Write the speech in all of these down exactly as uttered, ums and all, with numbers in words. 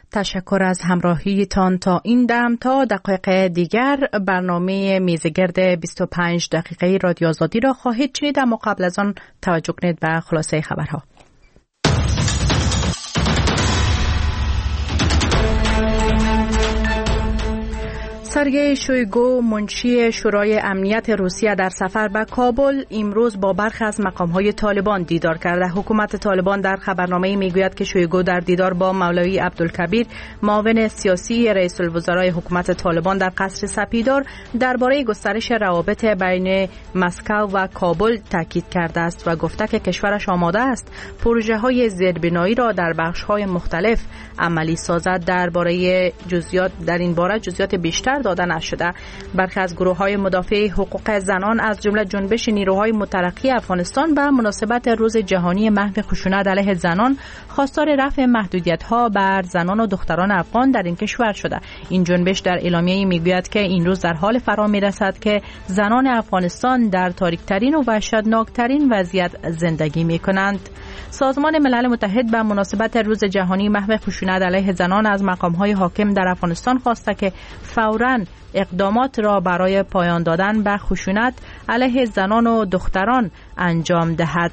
تشکر از همراهیتان تا این دم. تا دقایق دیگر برنامه میزگرد بیست و پنج دقیقه رادیو آزادی را خواهید شنید، اما قبل از آن توجه کنید به خلاصه خبرها. سرگئی شویگو، منشی شورای امنیت روسیه، در سفر به کابل امروز با برخی از مقام‌های طالبان دیدار کرده. حکومت طالبان در خبرنامه میگوید که شویگو در دیدار با مولوی عبدالکبیر، معاون سیاسی رئیس الوزرای حکومت طالبان در قصر سپیدار، درباره گسترش روابط بین مسکو و کابل تاکید کرده است و گفته که کشورش آماده است پروژه‌های زیربنایی را در بخش‌های مختلف عملی سازد. درباره جزئیات در این باره جزئیات بیشتر داده نشده. برخی از گروه‌های مدافع حقوق زنان از جمله جنبش نیروهای مترقی افغانستان به مناسبت روز جهانی محو خشونت علیه زنان خواستار رفع محدودیت‌ها بر زنان و دختران افغان در این کشور شده. این جنبش در اعلامیه‌ای میگوید که این روز در حال فرا میرسد که زنان افغانستان در تاریک‌ترین و وحشتناک‌ترین وضعیت زندگی می‌کنند. سازمان ملل متحد به مناسبت روز جهانی محو خشونت علیه زنان از مقام‌های حاکم در افغانستان خواسته که فوراً اقدامات را برای پایان دادن به خشونت علیه زنان و دختران انجام دهد.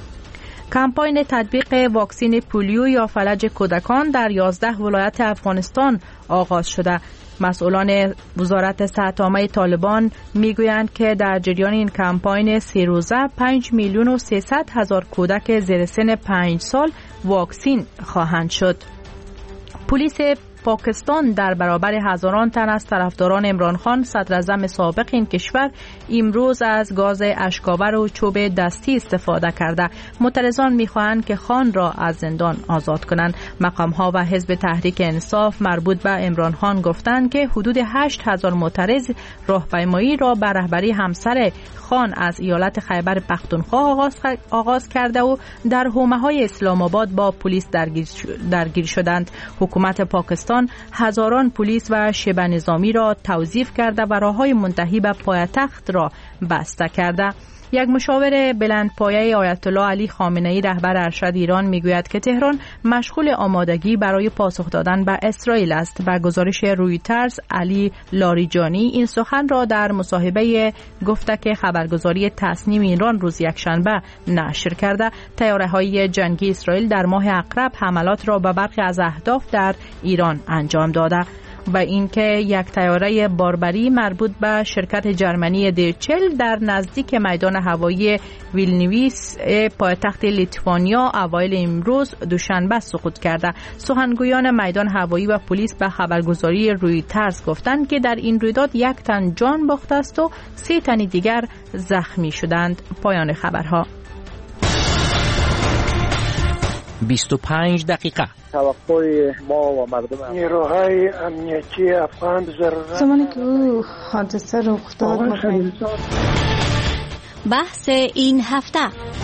کمپاین تطبیق واکسن پولیو یا فلج کودکان در یازده ولایت افغانستان آغاز شده. مسئولان وزارت صحت عامه طالبان میگویند که در جریان این کمپاین سه روزه پنج میلیون و سیصد هزار کودک زیر سن پنج سال واکسین خواهند شد. پلیس پاکستان در برابر هزاران تن از طرفداران عمران خان صدر اعظم سابق این کشور امروز از گاز اشکاور و چوب دستی استفاده کرده. معترضان می‌خواهند که خان را از زندان آزاد کنند. مقام‌ها و حزب تحریک انصاف مربوط به عمران خان گفتند که حدود هشت هزار معترض راهپیمایی را به رهبری همسر خان از ایالت خیبر پختونخوا آغاز, آغاز کرده و در حومه‌های اسلام آباد با پلیس درگیر, درگیر شدند. حکومت پاکستان هزاران پلیس و شبه نظامی را توظیف کرده و راههای منتهی به پایتخت را بسته کرده. یک مشاور بلندپایه آیت الله علی خامنه ای رهبر ارشد ایران میگوید که تهران مشغول آمادگی برای پاسخ دادن به اسرائیل است. به گزارش رویترز، علی لاریجانی این سخن را در مصاحبه گفته که خبرگزاری تصنیم ایران روز یکشنبه نشر کرده. طیاره‌های جنگی اسرائیل در ماه اقرب حملات را به برخی از اهداف در ایران انجام داده و اینکه یک طیاره باربری مربوط به شرکت جرمنی دیچل در نزدیک میدان هوایی ویلنیوس پایتخت لیتوانیا اوایل امروز دوشنبه سقوط کرده. سخنگویان میدان هوایی و پلیس به خبرگزاری رویترز گفتند که در این رویداد یک تن جان باخته است و سه تن دیگر زخمی شدند. پایان خبرها. بیست و پنج دقیقه. توقع ما و مردم نیروهای امنیتی افغان ضرورت زمانی که او حادثه رخ داد. بحث این هفته.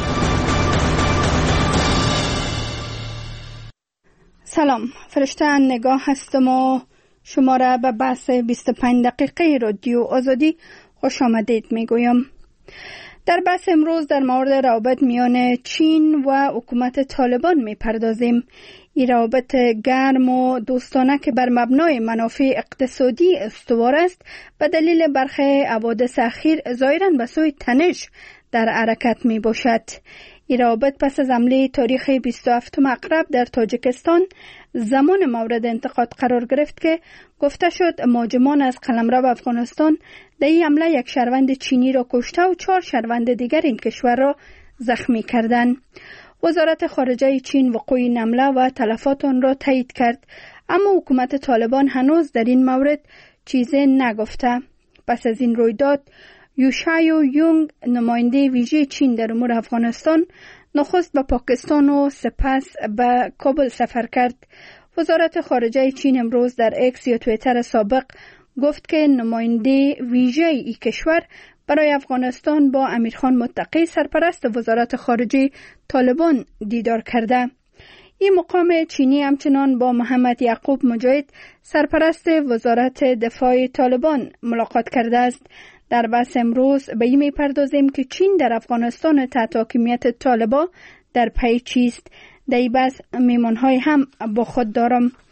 سلام، فرشته نگاه هستم و شما را به بحث بیست و پنج دقیقه رادیو آزادی خوش آمدید میگویم. در بحث امروز در مورد روابط میان چین و حکومت طالبان میپردازیم. این روابط گرم و دوستانه که بر مبنای منافع اقتصادی استوار است به دلیل برخی حوادث اخیر ظاهراً به سوی تنش در حرکت می باشد. این روابط پس از حمله تاریخی بیست و هفتم اقرب در تاجیکستان زمان مورد انتقاد قرار گرفت که گفته شد مهاجمان از قلمرو افغانستان در این حمله یک شهروند چینی را کشته و چهار شهروند دیگر این کشور را زخمی کردند. وزارت خارجه چین وقوع این حمله و تلفات آن را تایید کرد، اما حکومت طالبان هنوز در این مورد چیزی نگفته. پس از این رویداد یوشایو یونگ نماینده ویژه چین در امور افغانستان نخست به پاکستان و سپس به کابل سفر کرد. وزارت خارجه چین امروز در اکس یا توییتر سابق گفت که نماینده ویژه ای کشور برای افغانستان با امیرخان متقی سرپرست وزارت خارجه طالبان دیدار کرده. این مقام چینی همچنان با محمد یعقوب مجاهد سرپرست وزارت دفاع طالبان ملاقات کرده است. در بحث امروز به این میپردازیم که چین در افغانستان تحت حاکمیت طالبان در پی چیست. در این بحث میمانهای هم با خود دارم.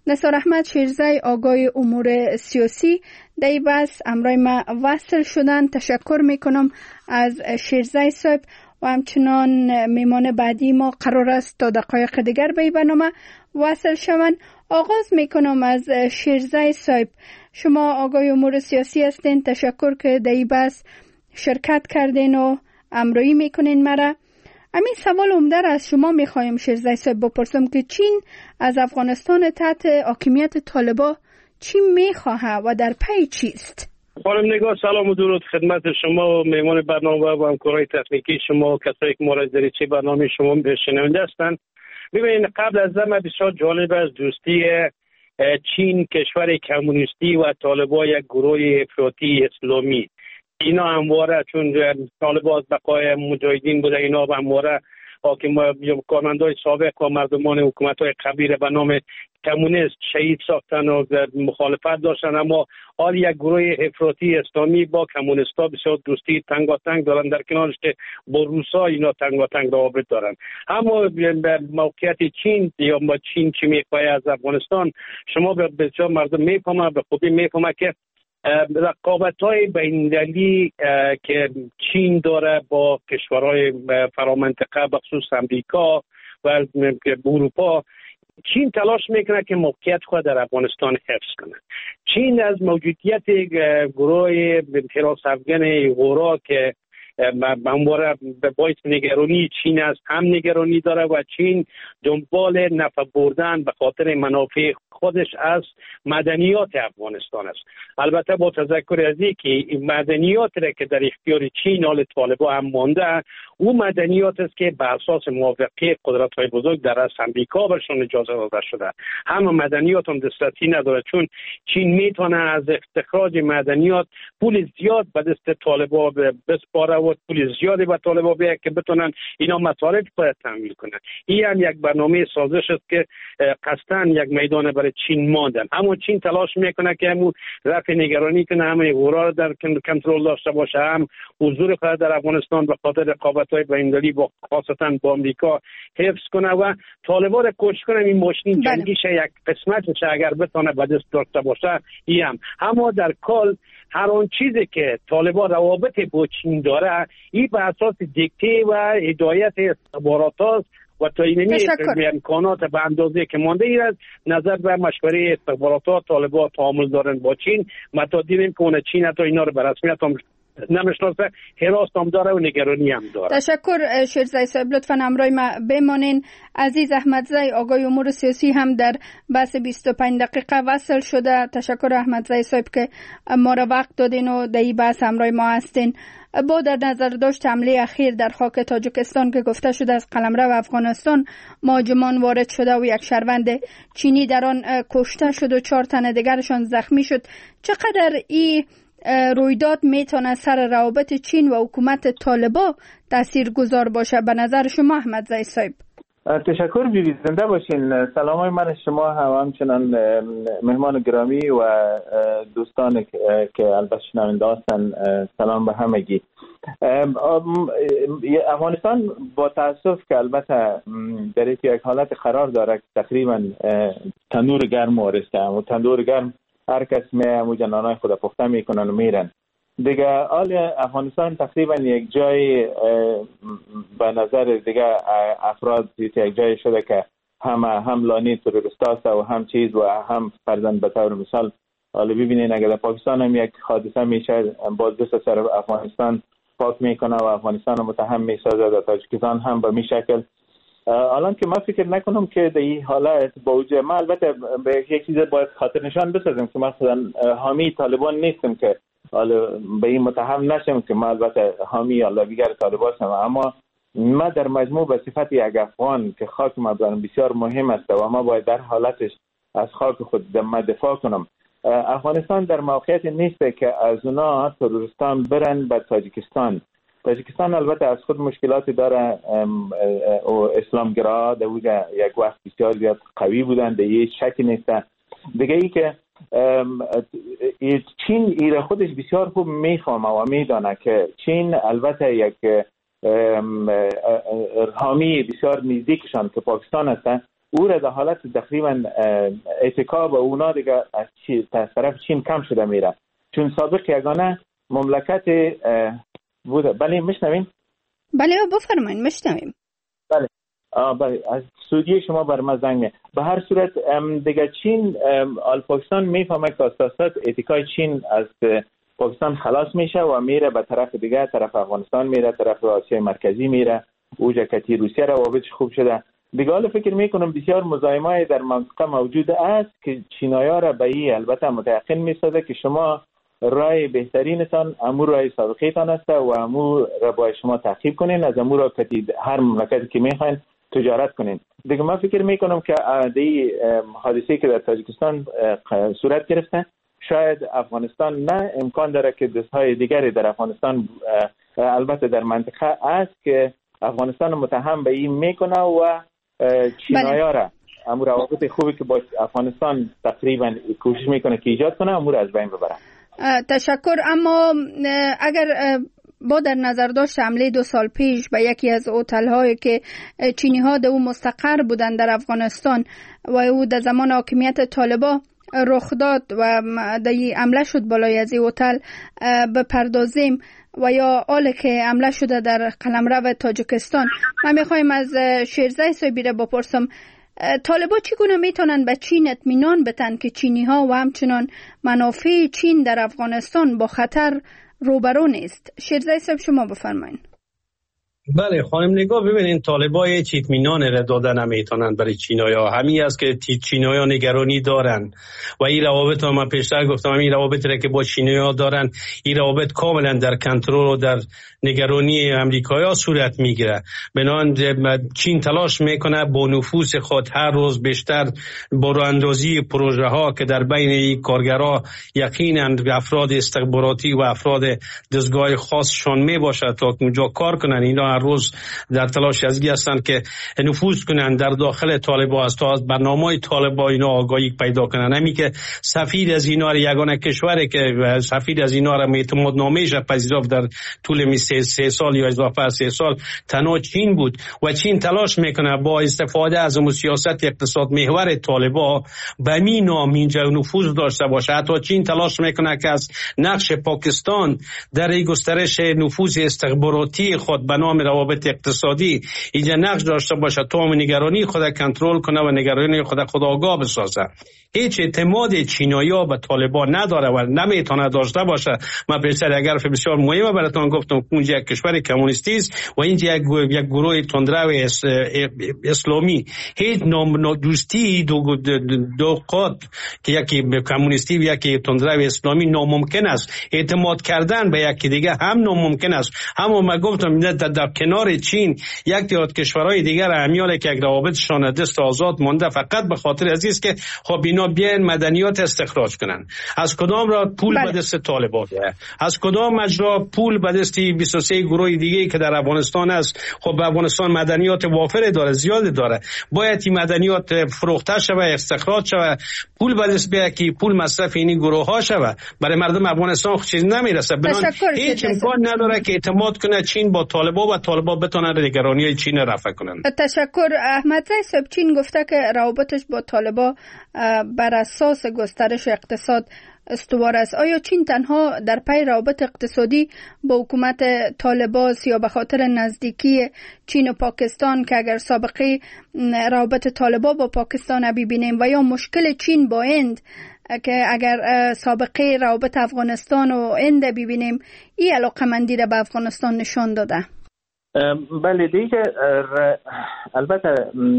نثار احمد شیرزی آگای امور سیاسی در بس امرای ما وصل شدن. تشکر میکنم از شیرزی صاحب و همچنان میمان بعدی ما قرار است تا دقایق دیگر به برنامه وصل شوند. آغاز میکنم از شیرزی صاحب. شما آگای امور سیاسی هستین. تشکر که در بس شرکت کردین و امرایی میکنین مرا. همین سوال عمده از شما میخوایم شیرزی صاحب بپرسم که چین از افغانستان تحت حاکمیت طالبان چی میخواه و در پی چیست؟ خانم نگاه، سلام و درود خدمت شما و میمان برنامه و همکارای تکنیکی شما، کسایی که ما را در چه برنامه شما شنونده هستند. ببینید، قبل از زمان بسیار جالب است دوستی چین کشور کمونیستی و طالبان یک گروه افراطی اسلامی. اینا همواره چون طالبان بقای مجاهدین بوده، اینا همواره حاکم کارمندای سابق و مردمان حکومت‌های قبیله به نام کمونیست شهید ساختن و مخالفت داشتن، اما حال یک گروه افراطی اسلامی با کمونیست‌ها بسیار دوستی تنگاتنگ دارن، در کنارش که با روسا اینا تنگاتنگ روابط دارن. اما موقعیت چین یا ما چین چی میخواه از افغانستان، شما بسیار مردم میفهمن، به خوبی میفهمن که رقابت‌های بین‌المللی که چین داره با کشورهای فرامنطقه بخصوص امریکا و اروپا، چین تلاش میکنه که موقعیت خود در افغانستان حفظ کنه. چین از موجودیت گروه حراس افغان غورا که همواره به باعث نگرانی چین است هم نگرانی داره و چین دنبال نفع بردن به خاطر منافع خودش از مدنیات افغانستان است. البته با تذکر از این که مدنیات را که در اختیار چین حال طالبان هم مانده، او مدنیات است که به اساس موافقه قدرت‌های بزرگ در از امریکا برشان اجازه داده شده. همه مدنیات هم دسترسی نداره، چون چین میتونه از استخراج مدنیات پول زیاد به دست طالبان بسپاره و پول زیادی به طالبان بیاره که بتونن اینا مصارف باید تامین کنن. این هم یک برنامه سازش است که قصداً یک میدان برای چین ماندن. اما چین تلاش میکنه که همون رفع نگرانی کنه، همه غورا را در کنترل داشته باشه، هم حضور خود در افغانستان به خاطر رقابت‌های بین‌المللی با خاصتا با آمریکا حفظ کنه و طالبان را کوشش کنه این ماشین جنگیش یک قسمتش اگر بتونه به دست داشته باشه. این هم اما در کل هر آن چیزی که طالبان روابط با چین داره، این به اساس دیکته و هدایت استخبارات است و تا اینمی امکانات به اندازه که مانده ای است نظر به مشوره استخبارات طالبان تعامل دارن با چین. ما تا دیدیم که اون چین تا اینا رو به رسمیت هم نمیشناسه، حراس هم داره و نگرانی هم داره. تشکر شیرزی صاحب، لطفا همراه ما بمانین. عزیز احمدزی آگای امور سیاسی هم در بحث بیست و پنج دقیقه وصل شده. تشکر احمدزی صاحب که ما را وقت دادین و در این بحث همراه ما هستین. با در نظر داشت حمله اخیر در خاک تاجیکستان که گفته شده از قلمرو افغانستان مهاجمان وارد شده و یک شهروند چینی در آن کشته شد و چهار تن دیگرشان زخمی شد، چقدر این رویداد میتونه سر روابط چین و حکومت طالبان تأثیر گذار باشه به نظر شما احمدزی صاحب؟ تشکر، بیبی زنده باشین. سلام های من شما هم همچنان مهمان گرامی و دوستان که البته شنونده هستن، سلام به همگی. افغانستان با تاسف که البته در یک حالت قرار داره که تقریبا تنور گرم وارسته و تنور گرم هر کس می جنانای خود پخته میکنن و میرن دیگه. آل افغانستان تقریبا یک جای به نظر دیگه افراد یک جای شده که هم هم لانی تروریست و هم چیز و هم فرزند به طور مثال حالا ببینین اگر در پاکستان هم یک حادثه میشه باز دست سر افغانستان پاک میکنه و افغانستان متهم میسازه، در تاجیکستان هم به می شکل. الان که من فکر نکنم که در این حالت با وجود ما البته به یک چیز باید خاطر نشان بسازم که مثلا حامی طالبان نیستم که حالا به این متهم نشم که من البته حامی الله دیگر طالبان هستم، اما ما در مجموع به صفت یک افغان که خاک ما بسیار مهم است و ما باید در حالتش از خاک خود دفاع کنم. افغانستان در موقعیت نیست که از اونا تروریستان برن به تاجیکستان. تاجیکستان البته از خود مشکلاتی داره و اسلامگرا در اونجا یک وقت بسیار زیاد قوی بودن، در یه شکی نیسته دیگه. ای که چین ایره خودش بسیار خوب میفهمه و میدانه که چین البته یک حامی بسیار نزدیکشان که پاکستان هست، او را در حالت تقریبا اتکا به اونا دیگه از, از طرف چین کم شده میره، چون سابق یگانه مملکت بوده. بله میشنوین؟ بله بفرمایید میشنویم. بله بله از سعودی شما بر ما زنگ می. به هر صورت دیگه چین آل پاکستان میفهمه که اساسات اتکای چین از پاکستان خلاص میشه و میره به طرف دیگه، طرف افغانستان میره، طرف آسیای مرکزی میره، اوجا کتی روسیه روابطش خوب شده دیگه. حالا فکر میکنم بسیار مزاحمای در منطقه موجود است که چینایا را به این البته متيقن میسازه که شما رای بهترینتان امور رای سابقیتان است و امور را با شما تعقیب کنین، از امور را که هر مملکتی که میخواین تجارت کنین دیگه. من فکر میکنم که دی حادثه‌ای که در تاجیکستان صورت گرفته شاید افغانستان نه امکان داره که دستهای دیگری در افغانستان البته در منطقه است که افغانستان متهم به این میکنه و چینایا را امور روابط خوبی که با افغانستان تقریبا کوشش میکنه که ایجاد کنه امور از بین ببره. تشکر. اما اگر با در نظر داشت حمله دو سال پیش به یکی از هتل هایی که چینی ها در او مستقر بودن در افغانستان و او در زمان حاکمیت طالبان رخ داد و در حمله شد بالای از این هتل بپردازیم و یا حالی که حمله شده در قلمرو تاجیکستان، من میخوایم از شیرزای صاحبی را بپرسم طالبان چگونه میتونن به چین اطمینان بدن که چینی ها و همچنان منافع چین در افغانستان با خطر روبرو نیست؟ شیرزای صاحب شما بفرمایید. بله خانم نگاه، ببینین طالبان هیچ اطمینان را دادن نمیتونن برای چینایا. همین است که چینایا نگرانی دارن و این روابط ها من پیشتر گفتم، این روابط را که با چینایا دارن این روابط کاملا در کنترل و در نگرانی امریکایا صورت میگیره. بنابراین چین تلاش میکنه با نفوذ خود هر روز بیشتر با راهاندازی پروژه ها که در بین این کارگرها یقینا افراد استخباراتی و افراد دستگاه خاصشان میباشه تا اونجا کار کنن. اینا هر روز در تلاش ازی هستند که نفوذ کنن در داخل طالبان است تا از برنامه‌های طالبان اینا آگاهی پیدا کنن. همین که سفیر از اینا یگانه کشوری که سفیر از اینا را اعتماد نامه‌اش پذیرفت در طول سه, سه سال یا اضافه از سه سال تنها چین بود و چین تلاش میکنه با استفاده از اون سیاست اقتصاد محور طالبان به می نام اینجا نفوذ داشته باشه. حتی چین تلاش میکنه که از نقش پاکستان در گسترش نفوذ استخباراتی خود به نام روابط اقتصادی اینجا نقش داشته باشه تا نگرانی خود کنترل کنه و نگرانی خود خود آگاه بسازه. هیچ اعتماد چینایا به طالبان نداره و نمیتونه داشته باشه. من پیشتر اگر بسیار مهمه براتون گفتم اونجا یک کشور کمونیستی است و اینجا یک یک گروه تندرو اسلامی. هیچ نام دوستی دو دو قطب که یکی کمونیستی و یکی تندرو اسلامی ناممکن است. اعتماد کردن به یکی دیگه هم ناممکن است. اما من گفتم در, در کنار چین یک دیگر کشورهای دیگر همیاله که یک روابطشان دست آزاد مونده فقط به خاطر عزیز که خب اینا بیان مدنیات استخراج کنن. از کدام را پول به دست طالبان، از کدام مجرا پول به دست بیست و سه گروه دیگه که در افغانستان است. خب به افغانستان مدنیات وافر داره، زیاد داره، باید این مدنیات فروخته شوه، استخراج شوه، پول به دست بیاد که پول مصرف این گروه ها شوه. برای مردم افغانستان چیز نمیرسه. بنابراین هیچ امکان نداره که اعتماد کنه چین با طالبان و طالبان بتونن نگرانی چین رفع کنن. تشکر. احمد رای صاحب، چین گفته که روابطش با طالبان بر اساس گسترش اقتصاد استوار است. آیا چین تنها در پی روابط اقتصادی با حکومت طالبان یا به خاطر نزدیکی چین و پاکستان که اگر سابقه روابط طالبان با پاکستان ببینیم و یا مشکل چین با هند که اگر سابقه روابط افغانستان و هند ببینیم این علاقمندی را به افغانستان نشان داده؟ بله دیگه البته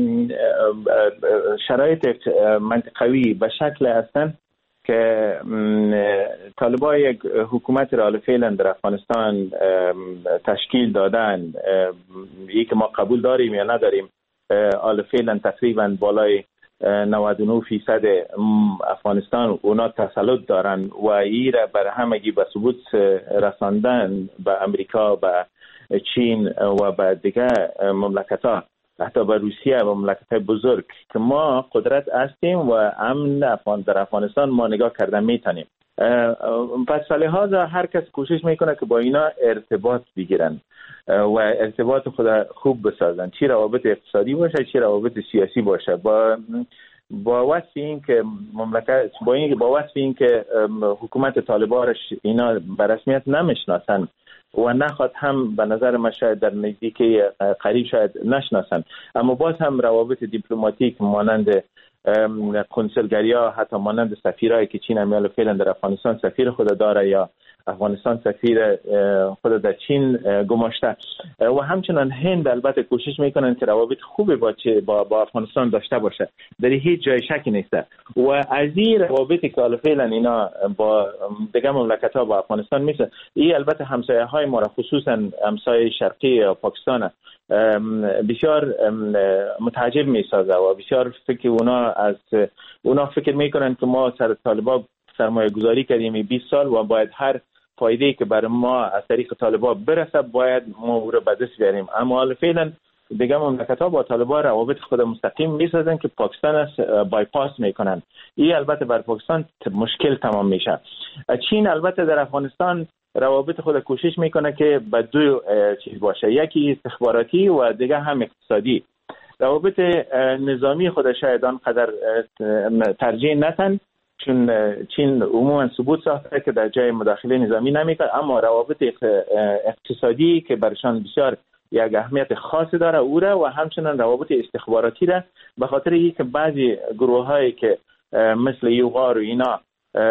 شرایط منطقوی به شکل هستن که طالبان یک حکومت را فعلا در افغانستان تشکیل دادن. یک ما قبول داریم یا نداریم، حالا فعلا تقریبا بالای نود و نه درصد افغانستان اونا تسلط دارن و این را بر همگی به ثبوت رساندن به امریکا، به چین و به دیگر مملکت‌ها، حتی به روسیه و مملکت‌های بزرگ که ما قدرت هستیم و امن افغان در افغانستان ما نگاه کردن میتونیم. پس لحاظا هر کس کوشش میکنه که با اینا ارتباط بگیرن و ارتباط خود خوب بسازن، چی روابط اقتصادی باشه چی روابط سیاسی باشه، با با وصف این که مملکت با این با وصف این که حکومت طالبانش اینا به رسمیت نمیشناسن و نخواد هم به نظر من شاید در نزدیکی قریب شاید نشناسن، اما باز هم روابط دیپلماتیک مانند کنسولگریا، حتی مانند سفیرایی که چین امیال فعلا در افغانستان سفیر خود داره یا افغانستان سفیر خود در چین گماشته و همچنان هند البته کوشش میکنن که روابط خوبی با با, با افغانستان داشته باشه، در هیچ جای شکی نیست و از این روابطی که فعلا اینا با دیگه مملکت ها با افغانستان میشه، این البته همسایه های ما را خصوصا همسایه شرقی پاکستان بسیار متعجب میسازه و بسیار فکر اونا از اونا فکر میکنن که ما سر طالبان سرمایه گذاری کردیم بیست سال و باید هر فایده‌ای که برای ما از طریق طالبان برسه باید ما او را به دست بیاریم، اما حالا فعلا دیگه مملکت‌ها با طالبان روابط خود مستقیم میسازن که پاکستان است بایپاس میکنن. این البته بر پاکستان مشکل تمام میشه. چین البته در افغانستان روابط خود کوشش میکنه که به دو چیز باشه، یکی استخباراتی و دیگه هم اقتصادی. روابط نظامی خود شاید آنقدر ترجیح ندن چون چین عموما ثبوت ساخته که در جای مداخله نظامی نمیکنه، اما روابط اقتصادی که برشان بسیار یک اهمیت خاصی داره او را و همچنان روابط استخباراتی را، به خاطر اینکه بعضی گروه هایی که مثل یوغار و اینا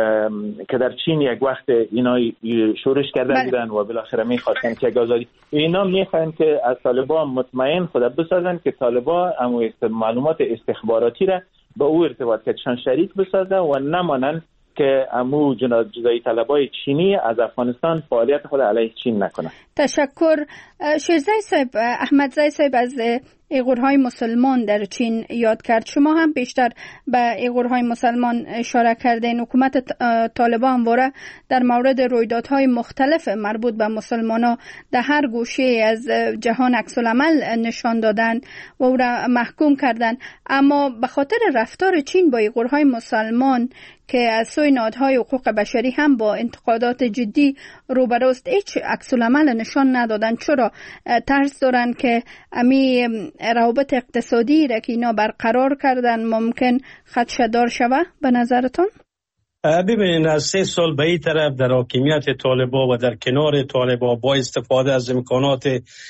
که در چین یک وقت اینا شورش کرده بودن و بالاخره میخواستن که آزادی اینا میخوان که از طالبان مطمئن خود بسازن که طالبان امو معلومات استخباراتی را با او ارتباط کردشان شریک بسازه و نمانن که امو جدایی طلبای چینی از افغانستان فعالیت خود علیه چین نکنه. تشکر. شیرزای صاحب، احمدزای صاحب از ایغورهای مسلمان در چین یاد کرد. شما هم بیشتر به ایغورهای مسلمان اشاره کردین. حکومت طالبان همواره در مورد رویدادهای مختلف مربوط به مسلمانان در هر گوشه از جهان عکس العمل نشان دادن و او را محکوم کردن، اما به خاطر رفتار چین با ایغورهای مسلمان که از سوی نهادهای حقوق بشری هم با انتقادات جدی روبروست هیچ عکس العمل نشان ندادن. چرا؟ ترس دارن که امی روابط اقتصادی را که اینا برقرار کردن ممکن خدشه‌دار شوه به نظرتون؟ ببینید از سه سال به این طرف در حاکمیت طالبان و در کنار طالبان با استفاده از امکانات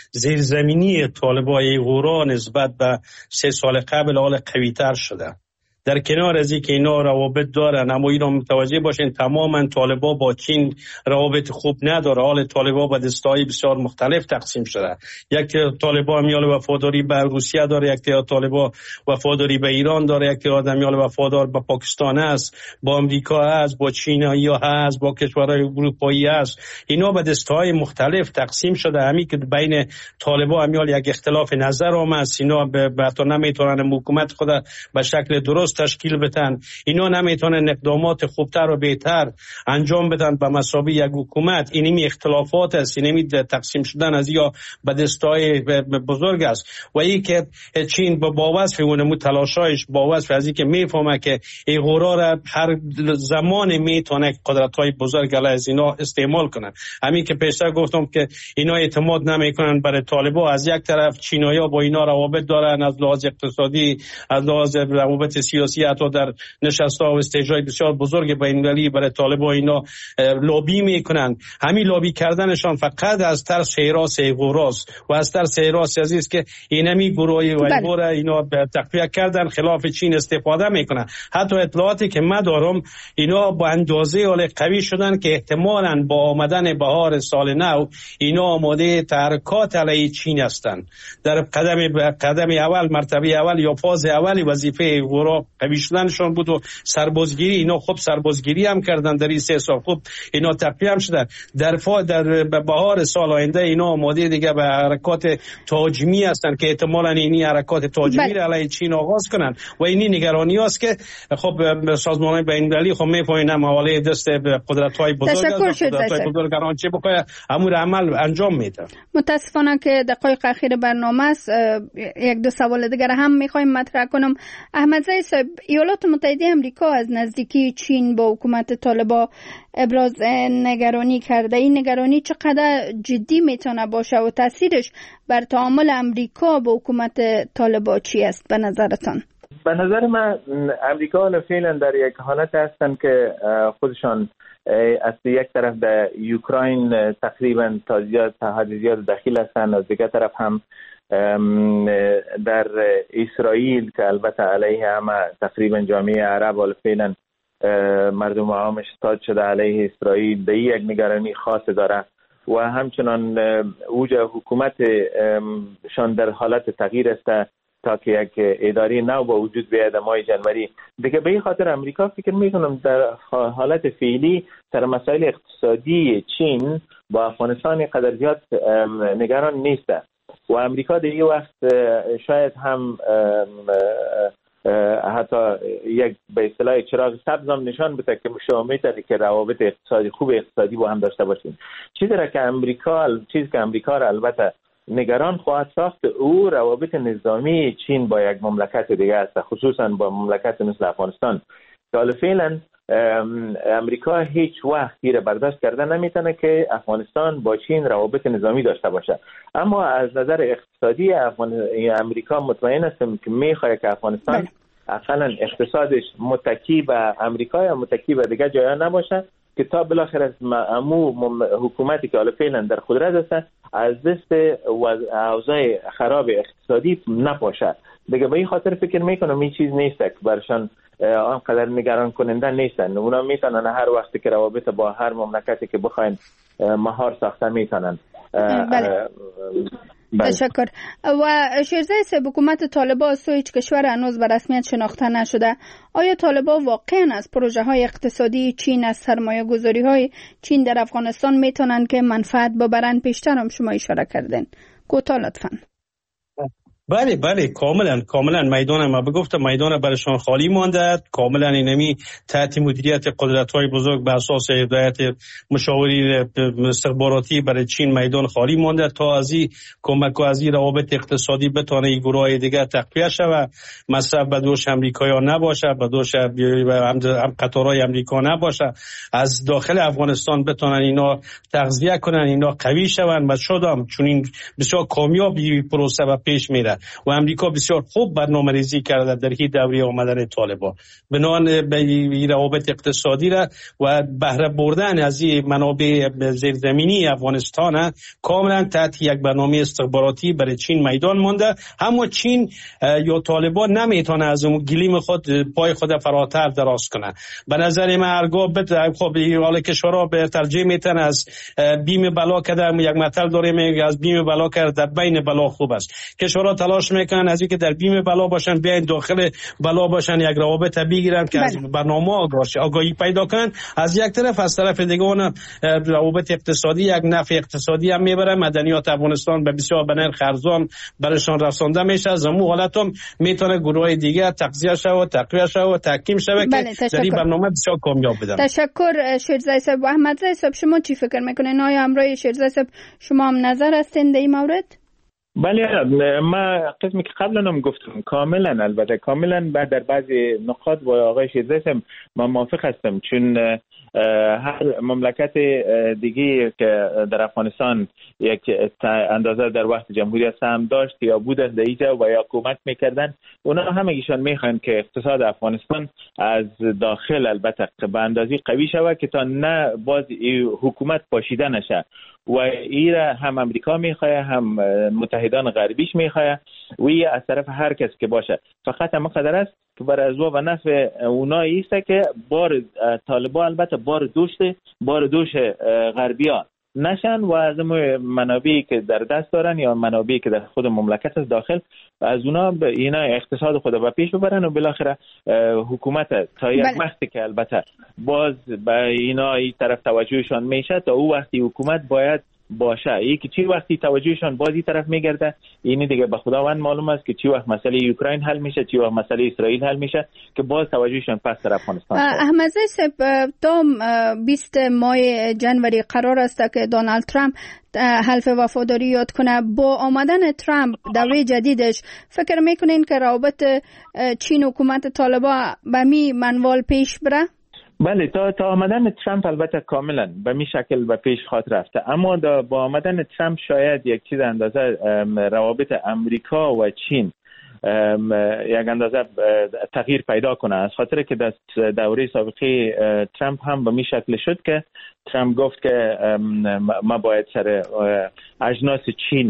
زیرزمینی طالبان ایغورا نسبت به سه سال قبل حال قوی‌تر شده. در کنار از اینکه اینا روابط دارن، اما اینا متوجه باشین تماما طالبان با چین روابط خوب نداره. حال طالبان با دستای بسیار مختلف تقسیم شده. یک طالبان میال وفاداری به روسیه داره، یک طالبان وفاداری به ایران داره، یک میال وفادار به پاکستان است، با امریکا است، با چینایی هست، با کشورهای اروپایی است. اینا به دستای مختلف تقسیم شده. همین که بین طالبان میال یک اختلاف نظر آمد، اینا به تو نمیتونن حکومت خود به شکل درست تشکیل بدن، اینا نمیتونن اقدامات خوبتر و بهتر انجام بدن به مثابه یک حکومت. اینمی اختلافات است، اینمی تقسیم شدن از یا به دستای بزرگ است و این که چین با وصف اون تلاشایش با وصف از اینکه میفهمه که ایغورا را هر زمان میتونه قدرت‌های بزرگ علیه از اینا استعمال کنن. همین که پیشتر گفتم که اینا اعتماد نمیکنن برای طالبان. از یک طرف چینایی‌ها با اینا روابط دارن از لحاظ اقتصادی، از لحاظ روابط سیاسی، حتی در نشست‌ها و استیج‌های بسیار بزرگ بین‌المللی برای طالبان اینا لابی میکنن. همین لابی کردنشان فقط از ترس حراس ایغوراست و از ترس حراس عزیز که اینمی گروه ایغورا اینا تقویت کردن خلاف چین استفاده میکنن. حتی اطلاعاتی که من دارم اینا با اندازه حال قوی شدن که احتمالاً با آمدن بهار سال نو اینا آماده تحرکات علیه چین هستند. در قدم قدم اول مرتبه اول یا فاز اولی وظیفه ایغورا قوی شدنشان بود و سربازگیری. اینا خوب سربازگیری هم کردن در این سه سال، خوب اینا تقویت هم شدن. در فا در بهار سال آینده اینا آماده دیگه به حرکات تهاجمی هستن که احتمالاً اینی حرکات تهاجمی را علیه چین آغاز کنن و اینی نگرانی است که خب سازمان‌های بین‌المللی خب می‌فهمن حواله دست قدرت‌های بزرگ است، قدرت‌های بزرگ هر چه بخواد امور عمل انجام میده. متاسفانه که دقایق اخیر برنامه است، یک دو سوال دیگر هم می‌خوایم مطرح کنم. احمدزای صاحب، ایالات متحده آمریکا از نزدیکی چین با حکومت طالبان ابراز نگرانی کرده. این نگرانی چقدر جدی میتونه باشه و تاثیرش بر تعامل آمریکا با حکومت طالبان چی است به نظرتان؟ به نظر من امریکا فعلا در یک حالت هستن که خودشان از یک طرف در اوکراین تقریبا تا زیاد تا حد زیاد دخیل هستند، از دیگر طرف هم در اسرائیل که البته علیه همه تقریبا جامعه عرب و فعلا مردم عامش استاد شده علیه اسرائیل، به یک نگرانی خاص داره و همچنان اوج حکومت شان در حالت تغییر است تا که یک اداره نو با وجود بیاید ماه جنوری دیگه. به این خاطر امریکا فکر میکنم در حالت فعلی سر مسائل اقتصادی چین با افغانستان قدر زیاد نگران نیست و امریکا در این وقت شاید هم حتی یک به اصطلاح چراغ سبز هم نشان بده که شما میتونید که روابط اقتصادی خوب اقتصادی با هم داشته باشین. چیزی را که امریکا چیزی که امریکا را البته نگران خواهد ساخت او روابط نظامی چین با یک مملکت دیگه است، خصوصا با مملکت مثل افغانستان. حالا فعلا امریکا هیچ وقت را برداشت کرده نمیتونه که افغانستان با چین روابط نظامی داشته باشه، اما از نظر اقتصادی امریکا مطمئن است که میخواد که افغانستان اصلا اقتصادش متکی به امریکا یا متکی به دیگه جایا نباشه که تا بالاخره از امو حکومتی که حالا فعلا در قدرت است از دست اوضاع خراب اقتصادی نپاشه دیگه. به این خاطر فکر میکنم این چیز نیست که برشان آنقدر نگران کننده نیستن. اونا میتونن هر وقتی که روابط با هر مملکتی که بخواین مهار ساخته میتونن. بله. تشکر. و شیرزای صاحب، حکومت طالبان از هیچ کشور هنوز به رسمیت شناخته نشده. آیا طالبان واقعا از پروژه های اقتصادی چین، از سرمایه گذاری های چین در افغانستان میتونن که منفعت ببرن؟ پیشتر هم شما اشاره کردین، کوتاه لطفاً. بله بله کاملا کاملا میدان ما بگفتم میدان برشان خالی مانده، کاملا اینمی تحت مدیریت قدرت‌های بزرگ به اساس هدایت مشاوری استخباراتی برای چین میدان خالی مانده تا از این کمک و از این روابط اقتصادی بتونه این گروه دیگه تقویت شود، مصرف به دوش امریکایی نباشه، به دوش هم قطارهای امریکا نباشه، از داخل افغانستان بتونن اینا تغذیه کنن، اینا قوی شون و شدم چون این بسیار کامیابی پروسه و پیش میره و امریکا بسیار خوب برنامه‌ریزی کرده در این دوره آمدن طالبان بنان به روابط اقتصادی را و بهره بردن از این منابع زیرزمینی افغانستان کاملا تحت یک برنامه استخباراتی برای چین میدان مانده. اما چین یا طالبان نمیتونه از اون گلیم خود پای خود فراتر دراز کنه. به نظر من هرگاه بده خب حال کشورها به ترجیح میتن از بیم بلا کردن، یک متل داریم از بیم بلا کرد در بین بلا خوب است. کشورها تلاش میکنن از اینکه در بیم بلا باشن بیاین داخل بلا باشن، یک روابط بگیرن که از برنامه آگاهی پیدا کنن. از یک طرف از طرف دیگه اون روابط اقتصادی یک نفع اقتصادی هم میبره، مدنیات افغانستان به بسیار به نرخ ارزان برشان رسانده میشه. از اون حالت هم میتونه گروه دیگه تغذیه شه و تقویت شه و تحکیم شه که در این برنامه بسیار کامیاب بدن. تشکر شیرزای صاحب. و احمدزای صاحب شما چی فکر میکنین؟ آیا همراه شیرزای صاحب شما هم نظر هستین در این مورد؟ بله، ما قسمی که قبلا هم گفتم کاملا البته کاملا بعد در بعضی نقاط با آقای شیرزای صاحب ما موافق هستم، چون هر مملکت دیگه که در افغانستان یک اندازه در وقت جمهوری اسلامی داشت یا بود در اینجا و یا حکومت میکردن، اونا همگیشان میخوان که اقتصاد افغانستان از داخل البته به اندازه قوی شود که تا نه باز حکومت پاشیده نشه و ایره هم امریکا میخواه هم متحدان غربیش میخواه و ای از طرف هر کس که باشه. فقط هم قدر است که برای ازوا و نفع اونا ایسته که بار طالبان البته بار دوشت بار دوش غربی ها نشن و از منابعی که در دست دارن یا منابعی که در خود مملکت از داخل از اونا به اینا اقتصاد خود به پیش ببرن و بالاخره حکومت تا یک وقتی که البته باز به اینا این طرف توجهشان میشه تا او وقتی حکومت باید باشه. این که چی وقتی توجهشان بازی طرف میگرده اینی دیگه به خداوند معلوم است که چی وقت مسئله اوکراین حل میشه، چی وقت مسئله اسرائیل حل میشه که باز توجهشان پس در افغانستان. احمدزی صاحب تا بیست ماه جنوری قرار است که دونالد ترامپ حلف وفاداری یاد کنه. با آمدن ترامپ دوره جدیدش فکر میکنین که روابط چین و حکومت طالبان به می منوال پیش بره؟ بله، تا تا آمدن ترامپ البته کاملا به می شکل به پیش خواهد رفته، اما با آمدن ترامپ شاید یک چیز اندازه روابط امریکا و چین یک اندازه تغییر پیدا کنه، از خاطر که در دوره سابقه ترامپ هم به می شکل شد که ترامپ گفت که ما باید سر اجناس چین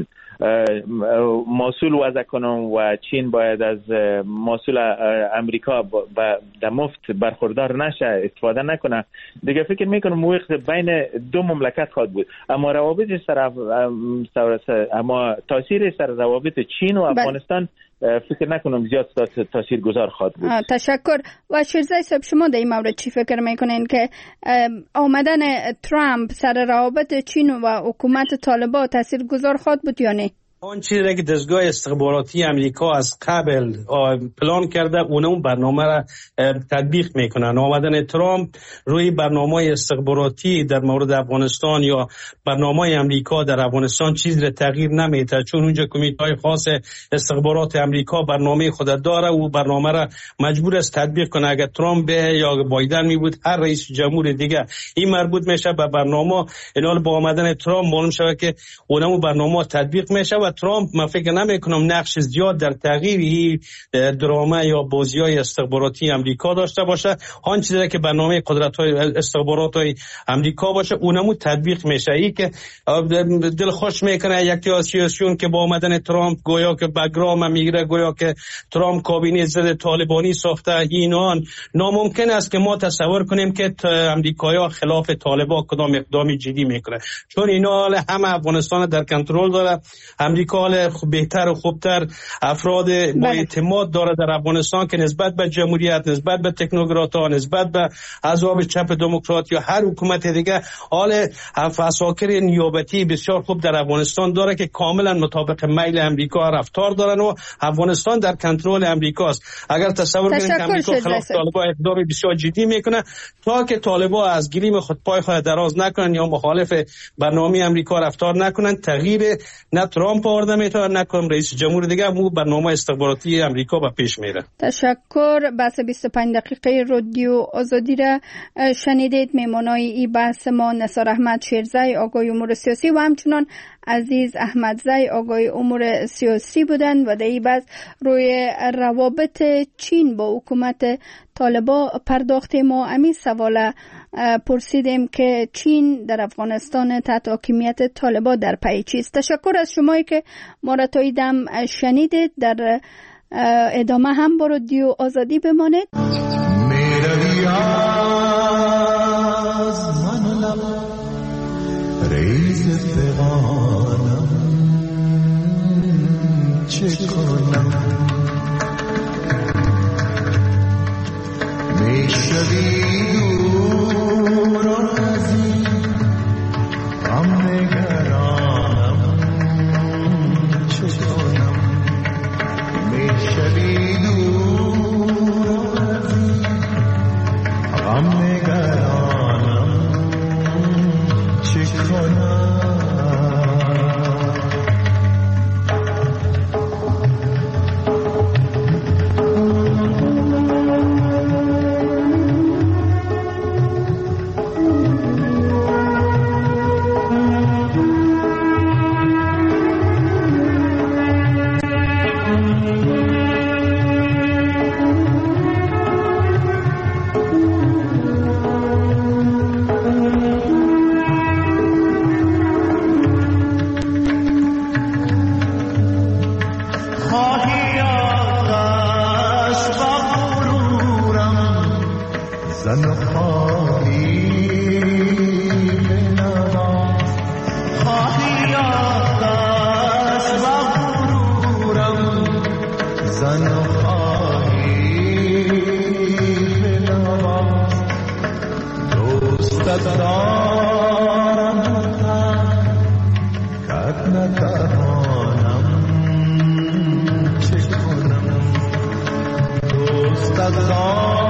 محصول وضع کنم و چین باید از محصول امریکا در مفت برخوردار نشه، استفاده نکنه. دیگه فکر میکنم وقت بین دو مملکت خواهد بود، اما روابط سر اما تاثیر سر روابط چین و افغانستان فکر نکنم زیاد تاثیر گذار خواهد بود. تشکر. و شیرزای صاحب شما در این مورد چی فکر میکنین که آمدن ترامپ سر روابط چین و حکومت طالبان تاثیر گذار خواهد بود یا نه؟ آن چیزی که دستگاه استخباراتی امریکا از قبل پلان کرده اون برنامه را تطبیق میکنن. آمدن ترامپ روی برنامه استخباراتی در مورد افغانستان یا برنامه امریکا در افغانستان چیزی را تغییر نمیده، چون اونجا کمیته خاص استخبارات امریکا برنامه خود داره و برنامه را مجبور است تطبیق کنه. اگر ترامپ یا بایدن می بود هر رئیس جمهور دیگه این مربوط میشه به برنامه، اینال با آمدن ترامپ معلوم شده که اونم برنامه تطبیق میشه و ترامپ من فکر نمی کنم نقش زیاد در تغییر این درامه یا بازی‌های استخباراتی امریکا داشته باشه. آن چیزی که برنامه قدرت‌های استخبارات امریکا باشه اونمو تطبیق میشه. ای که دل خوش میکنه یک سیاسیون که با آمدن ترامپ گویا که بگرام میگیره، گویا که ترامپ کابینه ضد طالبانی ساخته، اینان ناممکن است که ما تصور کنیم که امریکایی‌ها خلاف طالبان کدام اقدامی جدی میکنه، چون اینا همه افغانستان در کنترل داره. امریکا بهتر و خوبتر افراد با اعتماد داره در افغانستان که نسبت به جمهوریت، نسبت به تکنوکرات‌ها، نسبت به احزاب چپ دموکرات یا هر حکومت دیگه حال عساکر نیابتی بسیار خوب در افغانستان داره که کاملا مطابق میل امریکا رفتار دارن و افغانستان در کنترل امریکاست. اگر تصور کنید که امریکا خلاف طالبان اقدام بسیار جدی میکنه تا که طالبان از گلیم خود پای خود دراز نکنن یا مخالف برنامه امریکا رفتار نکنن، تغییر نه ترامپ آورده میتونه نکنم رئیس جمهور دیگه مو برنامه استخباراتی امریکا به پیش میره. تشکر. بحث بیست و پنج دقیقه رادیو آزادی را شنیدید. میمانای این بحث ما نثار احمد شیرزای آگای امور سیاسی و همچنان عزیز احمدزی آگای امور سیاسی بودند و در این بحث روی روابط چین با حکومت طالبان پرداختیم. ما همین سوال پرسیدیم که چین در افغانستان تحت حاکمیت طالبان در پی چیست. تشکر از شمایی که ما را تا دم شنیدید. در ادامه هم با رادیو آزادی بمانید. میروی از من لب ریز فغانم چه کنم میشوی دور از این غم نگرانم چه کنم میشوی دور از این غم نگرانم چه کنم. نتوانم چه کنم دوست از آن